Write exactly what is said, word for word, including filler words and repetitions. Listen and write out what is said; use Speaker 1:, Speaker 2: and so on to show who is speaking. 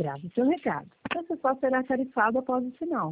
Speaker 1: Grave seu recado. Essa só será tarifado após o sinal.